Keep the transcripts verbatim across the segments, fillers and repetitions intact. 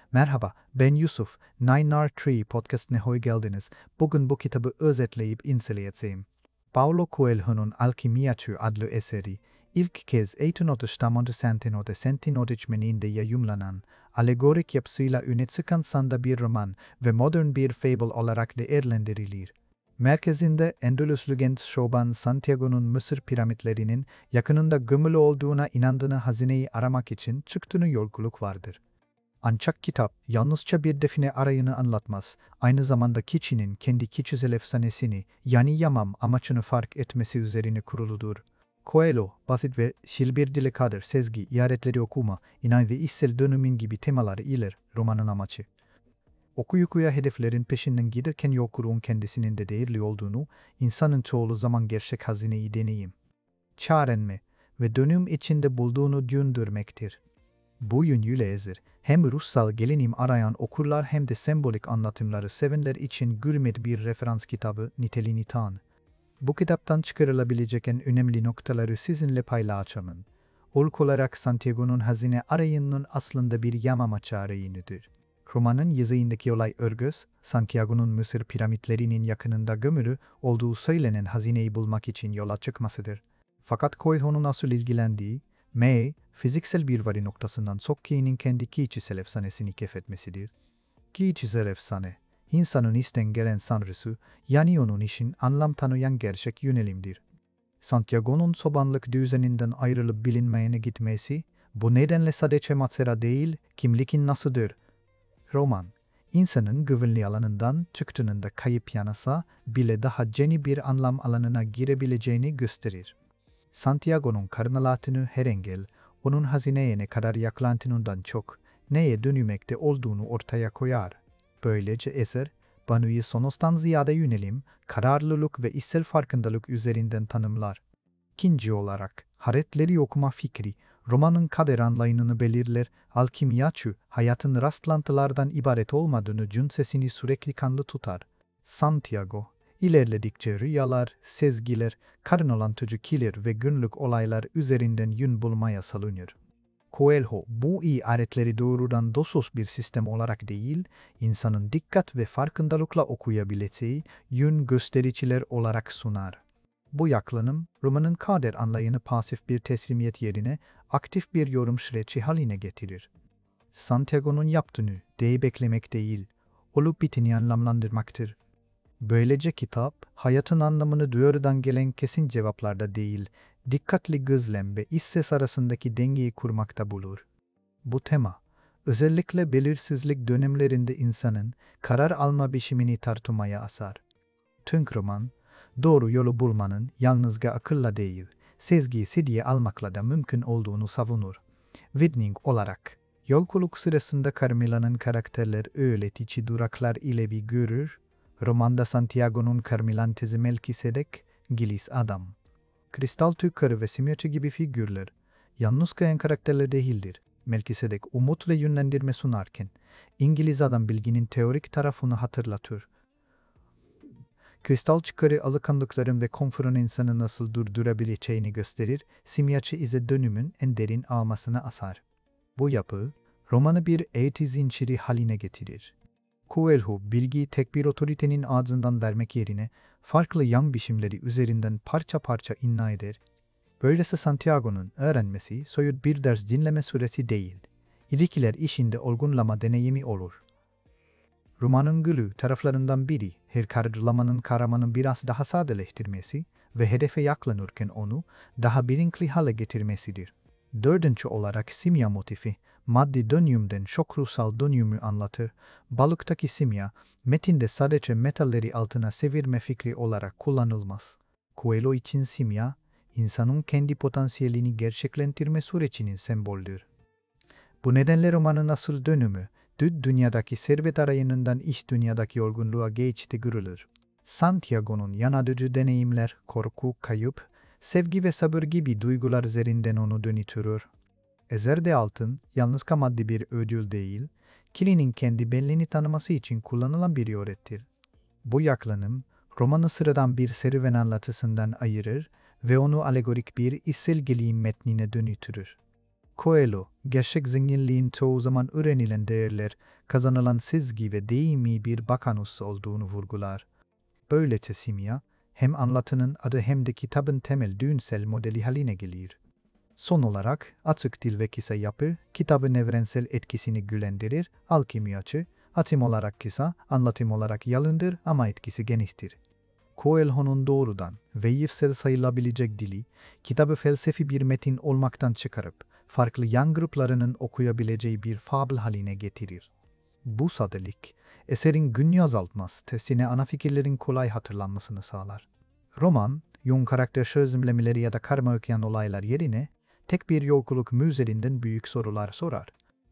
Merhaba, ben Yusuf. Nine R Tree podcastine hoş geldiniz. Bugün bu kitabı özetleyip inceleyeceğim. Paulo Coelho'nun Alkimiyaçı adlı eseri, ilk kez bin dokuz yüz seksen'de Sentin Öğretmeni'nde yayımlanan, alegorik yapısıyla öne çıkan sanda bir roman ve modern bir fable olarak değerlendirilir. Merkezinde Endülüslü genç şoban Santiago'nun Mısır piramitlerinin yakınında gömülü olduğuna inandığını hazineyi aramak için çıktığını yolculuk vardır. Ancak kitap yalnızca bir define arayını anlatmaz, aynı zamanda kişinin kendi kişisel efsanesini yani yamam amacını fark etmesi üzerine kuruludur. Coelho, basit ve şil bir dile kadar sezgi, işaretleri okuma, inanç ve içsel dönümün gibi temaları iler romanın amacı. Okuyucuya hedeflerin peşinden giderken yokurun kendisinin de değerli olduğunu, insanın çoğu zaman gerçek hazineyi deneyim, çağrenme ve dönüm içinde bulduğunu düşündürmektir. Bu yönüyle ezer, hem ruhsal gelinim arayan okurlar hem de sembolik anlatımları sevenler için gürmet bir referans kitabı niteliğini tan. Bu kitaptan çıkarılabilecek en önemli noktaları sizinle paylaşacağım. İlk olarak Santiago'nun hazine arayışının aslında bir yamamaç arayışıdır. Romanın yazıyındaki olay örgüs, Santiago'nun Mısır piramitlerinin yakınında gömülü olduğu söylenen hazineyi bulmak için yola çıkmasıdır. Fakat Coelho'nun asıl ilgilendiği, M, fiziksel bir varı noktasından Sokki'nin kendi kişisel efsanesini keşfetmesidir. Kişisel efsane, insanın isten gelen sanrısı, yani onun için anlam tanıyan gerçek yönelimdir. Santiago'nun çobanlık düzeninden ayrılıp bilinmeyene gitmesi, bu nedenle sadece macera değil, kimlikin nasıdır. Roman, insanın güvenli alanından çıktığında kayıp yanasa bile daha yeni bir anlam alanına girebileceğini gösterir. Santiago'nun karnalatını her engel, onun hazineye ne kadar yaklandığından çok, neye dönülmekte olduğunu ortaya koyar. Böylece eser, Banu'yu sonuçtan ziyade yönelim, kararlılık ve içsel farkındalık üzerinden tanımlar. İkinci olarak, hareketleri okuma fikri, romanın kader anlayışını belirler, alkimiyaçı, hayatın rastlantılardan ibaret olmadığını cünsesini sürekli kanlı tutar. Santiago, ilerledikçe rüyalar, sezgiler, karın olan çocuklar ve günlük olaylar üzerinden yön bulmaya salınır. Coelho, bu işaretleri doğrudan dosuz bir sistem olarak değil, insanın dikkat ve farkındalıkla okuyabileceği yön göstericiler olarak sunar. Bu yaklanım, romanın kader anlayını pasif bir teslimiyet yerine aktif bir yorum süreci haline getirir. Santiago'nun yaptığını de beklemek değil, olup biteni anlamlandırmaktır. Böylece kitap, hayatın anlamını doğrudan gelen kesin cevaplarda değil, dikkatli gözlem ve iç ses arasındaki dengeyi kurmakta bulur. Bu tema, özellikle belirsizlik dönemlerinde insanın karar alma biçimini tartışmaya asar. Tüm roman, doğru yolu bulmanın yalnızca akılla değil, sezgiyi ciddiye almakla da mümkün olduğunu savunur. Widning olarak, yolculuk sırasında Carmila'nın karakterler öğretici duraklar ile bir görür, romanda Santiago'nun Carmilan tezi Melkisedek, Gilis adam. Kristal Tüccarı ve Simyacı gibi figürler, yalnız kayan karakterler değildir. Melkisedek umut ve yönlendirme sunarken, İngiliz adam bilginin teorik tarafını hatırlatır. Kristal çıkarı alışkanlıkların ve konforun insanı nasıl durdurabileceğini gösterir, simyacı ise dönümün en derin almasına asar. Bu yapı, romanı bir eğiti zinciri haline getirir. Coelho, bilgiyi tek bir otoritenin ağzından vermek yerine, farklı yan biçimleri üzerinden parça parça inna eder. Böylesi Santiago'nun öğrenmesi, soyut bir ders dinleme süresi değil, ilişkiler işinde olgunlama deneyimi olur. Romanın gülü taraflarından biri, her kararlamanın kahramanın biraz daha sadeleştirmesi ve hedefe yaklanırken onu daha bilinçli hale getirmesidir. Dördüncü olarak simya motifi, maddi dönümden şok ruhsal dönümü anlatır. Balıktaki simya, metinde sadece metalleri altına çevirme fikri olarak kullanılmaz. Coelho için simya, insanın kendi potansiyelini gerçekleştirme sürecinin semboldür. Bu nedenle romanın asıl dönümü, düz dünyadaki servet arayınından iç dünyadaki olgunluğa geçti görülür. Santiago'nun yaratıcı deneyimler, korku, kayıp, sevgi ve sabır gibi duygular üzerinden onu dönütürür. Eserde altın, yalnızca maddi bir ödül değil, kişinin kendi benliğini tanıması için kullanılan bir öğrettir. Bu yaklanım, romanı sıradan bir serüven anlatısından ayırır ve onu alegorik bir içsel geleyim metnine dönütürür. Coelho, gerçek zenginliğin çoğu zaman öğrenilen değerler, kazanılan sezgi ve deyimi bir bakanus olduğunu vurgular. Böylece simya, hem anlatının adı hem de kitabın temel düğünsel modeli haline gelir. Son olarak açık dil ve kısa yapı, kitabın evrensel etkisini güçlendirir, alkimyacı, hatim olarak kısa, anlatım olarak yalındır ama etkisi geniştir. Coelho'nun doğrudan ve yifsel sayılabilecek dili, kitabı felsefi bir metin olmaktan çıkarıp, farklı yan gruplarının okuyabileceği bir fabıl haline getirir. Bu sadelik, eserin gün azaltmaz, tersine ana fikirlerin kolay hatırlanmasını sağlar. Roman, yoğun karakter çözümlemeleri ya da karma öyküyen olaylar yerine, tek bir yolculuk üzerinden büyük sorular sorar.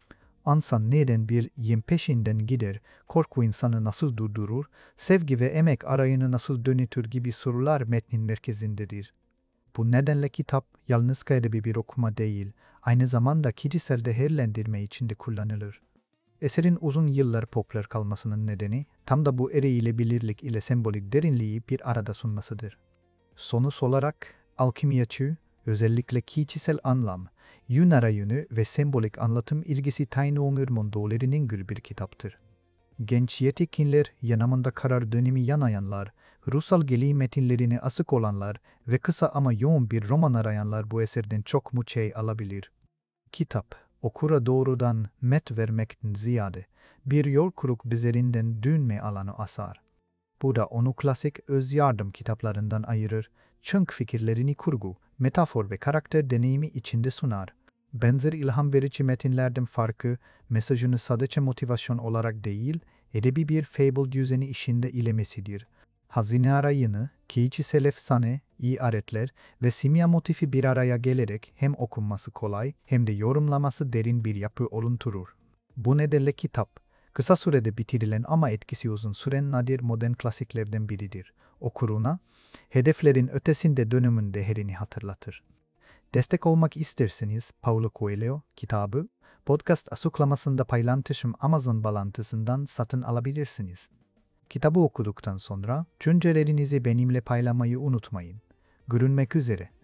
İnsan neden bir yem peşinden gider, korku insanı nasıl durdurur, sevgi ve emek arayını nasıl dönütür gibi sorular metnin merkezindedir. Bu nedenle kitap yalnız edebi bir okuma değil, aynı zamanda kişisel değerlendirme için de kullanılır. Eserin uzun yıllar popüler kalmasının nedeni tam da bu erişilebilirlik ile sembolik derinliği bir arada sunmasıdır. Sonuç olarak alkimyacı, özellikle kişisel anlam, yön arayını ve sembolik anlatım ilgisi tayin onur mondolarının gül bir kitaptır. Genç yetişkinler, yanamında karar dönemi yanayanlar, ruhsal gelişim metinlerine asık olanlar ve kısa ama yoğun bir roman arayanlar bu eserden çok mu şey alabilir. Kitap, okura doğrudan met vermekten ziyade bir yolculuk üzerinden dönme alanı asar. Bu da onu klasik öz yardım kitaplarından ayırır, çünkü fikirlerini kurgu, metafor ve karakter deneyimi içinde sunar. Benzer ilham verici metinlerden farkı, mesajını sadece motivasyon olarak değil, edebi bir fable düzeni içinde ilemesidir. Hazine arayını, kişisel efsane, iyi aletler ve simya motifi bir araya gelerek hem okunması kolay hem de yorumlaması derin bir yapı oluşturur. Bu nedenle kitap, kısa sürede bitirilen ama etkisi uzun süren nadir modern klasiklerden biridir. Okuruna, hedeflerin ötesinde dönümün değerini hatırlatır. Destek olmak isterseniz Paulo Coelho kitabı, podcast açıklamasında paylaştığım Amazon bağlantısından satın alabilirsiniz. Kitabı okuduktan sonra düşüncelerinizi benimle paylaşmayı unutmayın. Görüşmek üzere.